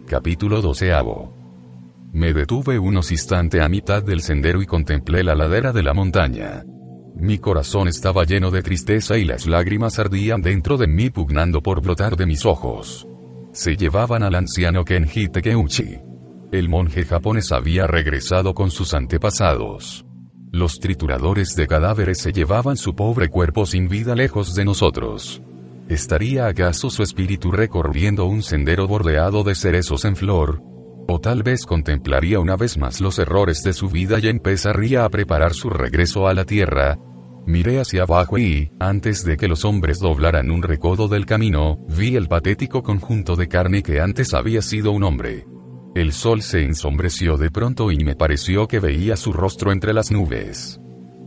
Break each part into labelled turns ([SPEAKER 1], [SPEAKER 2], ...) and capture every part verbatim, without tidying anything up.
[SPEAKER 1] Capítulo doceavo. Me detuve unos instantes a mitad del sendero y contemplé la ladera de la montaña. Mi corazón estaba lleno de tristeza y las lágrimas ardían dentro de mí pugnando por brotar de mis ojos. Se llevaban al anciano Kenji Takeuchi. El monje japonés había regresado con sus antepasados. Los trituradores de cadáveres se llevaban su pobre cuerpo sin vida lejos de nosotros. ¿Estaría acaso su espíritu recorriendo un sendero bordeado de cerezos en flor? ¿O tal vez contemplaría una vez más los errores de su vida y empezaría a preparar su regreso a la tierra? Miré hacia abajo y, antes de que los hombres doblaran un recodo del camino, vi el patético conjunto de carne que antes había sido un hombre. El sol se ensombreció de pronto y me pareció que veía su rostro entre las nubes.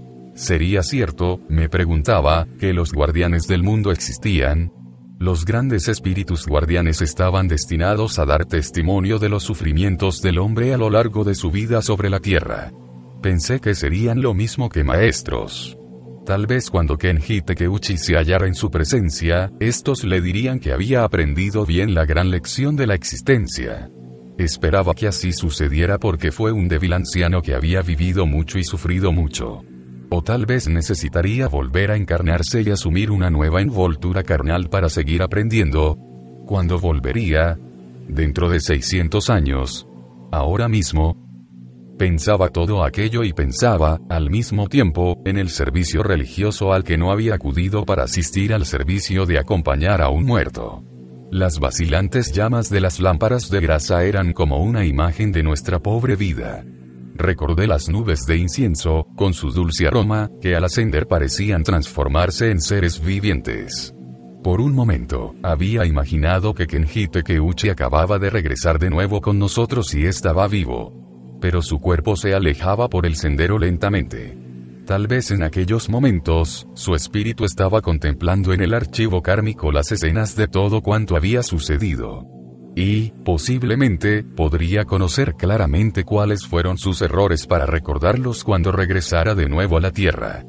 [SPEAKER 1] ¿Sería cierto, me preguntaba, que los guardianes del mundo existían? Los grandes espíritus guardianes estaban destinados a dar testimonio de los sufrimientos del hombre a lo largo de su vida sobre la tierra. Pensé que serían lo mismo que maestros. Tal vez cuando Kenji Takeuchi se hallara en su presencia, estos le dirían que había aprendido bien la gran lección de la existencia. Esperaba que así sucediera porque fue un débil anciano que había vivido mucho y sufrido mucho. O tal vez necesitaría volver a encarnarse y asumir una nueva envoltura carnal para seguir aprendiendo. ¿Cuándo volvería? Dentro de seiscientos años. Ahora mismo. Pensaba todo aquello y pensaba, al mismo tiempo, en el servicio religioso al que no había acudido para asistir al servicio de acompañar a un muerto. Las vacilantes llamas de las lámparas de grasa eran como una imagen de nuestra pobre vida. Recordé las nubes de incienso, con su dulce aroma, que al ascender parecían transformarse en seres vivientes. Por un momento, había imaginado que Kenji Takeuchi acababa de regresar de nuevo con nosotros y estaba vivo. Pero su cuerpo se alejaba por el sendero lentamente. Tal vez en aquellos momentos, su espíritu estaba contemplando en el archivo kármico las escenas de todo cuanto había sucedido. Y, posiblemente, podría conocer claramente cuáles fueron sus errores para recordarlos cuando regresara de nuevo a la tierra.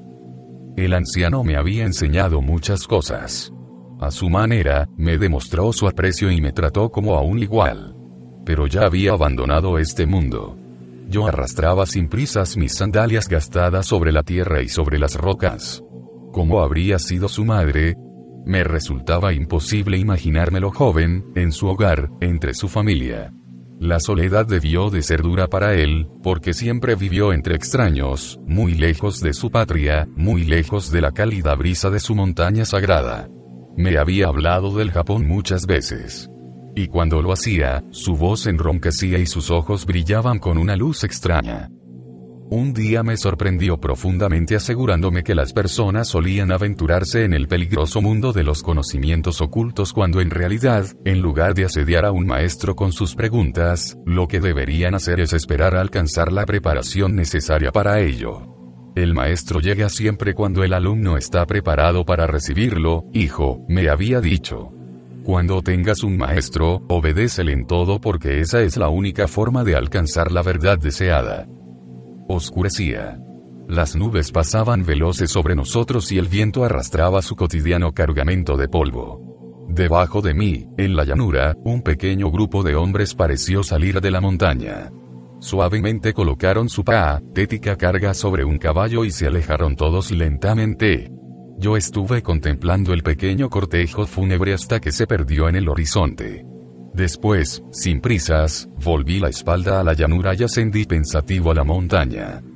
[SPEAKER 1] El anciano me había enseñado muchas cosas. A su manera, me demostró su aprecio y me trató como a un igual. Pero ya había abandonado este mundo. Yo arrastraba sin prisas mis sandalias gastadas sobre la tierra y sobre las rocas. ¿Cómo habría sido su madre? Me resultaba imposible imaginármelo joven, en su hogar, entre su familia. La soledad debió de ser dura para él, porque siempre vivió entre extraños, muy lejos de su patria, muy lejos de la cálida brisa de su montaña sagrada. Me había hablado del Japón muchas veces. Y cuando lo hacía, su voz enronquecía y sus ojos brillaban con una luz extraña. Un día me sorprendió profundamente asegurándome que las personas solían aventurarse en el peligroso mundo de los conocimientos ocultos cuando en realidad, en lugar de asediar a un maestro con sus preguntas, lo que deberían hacer es esperar a alcanzar la preparación necesaria para ello. El maestro llega siempre cuando el alumno está preparado para recibirlo, hijo, me había dicho. Cuando tengas un maestro, obedécele en todo porque esa es la única forma de alcanzar la verdad deseada. Oscurecía. Las nubes pasaban veloces sobre nosotros y el viento arrastraba su cotidiano cargamento de polvo. Debajo de mí, en la llanura, un pequeño grupo de hombres pareció salir de la montaña. Suavemente colocaron su patética carga sobre un caballo y se alejaron todos lentamente. Yo estuve contemplando el pequeño cortejo fúnebre hasta que se perdió en el horizonte. Después, sin prisas, volví la espalda a la llanura y ascendí pensativo a la montaña.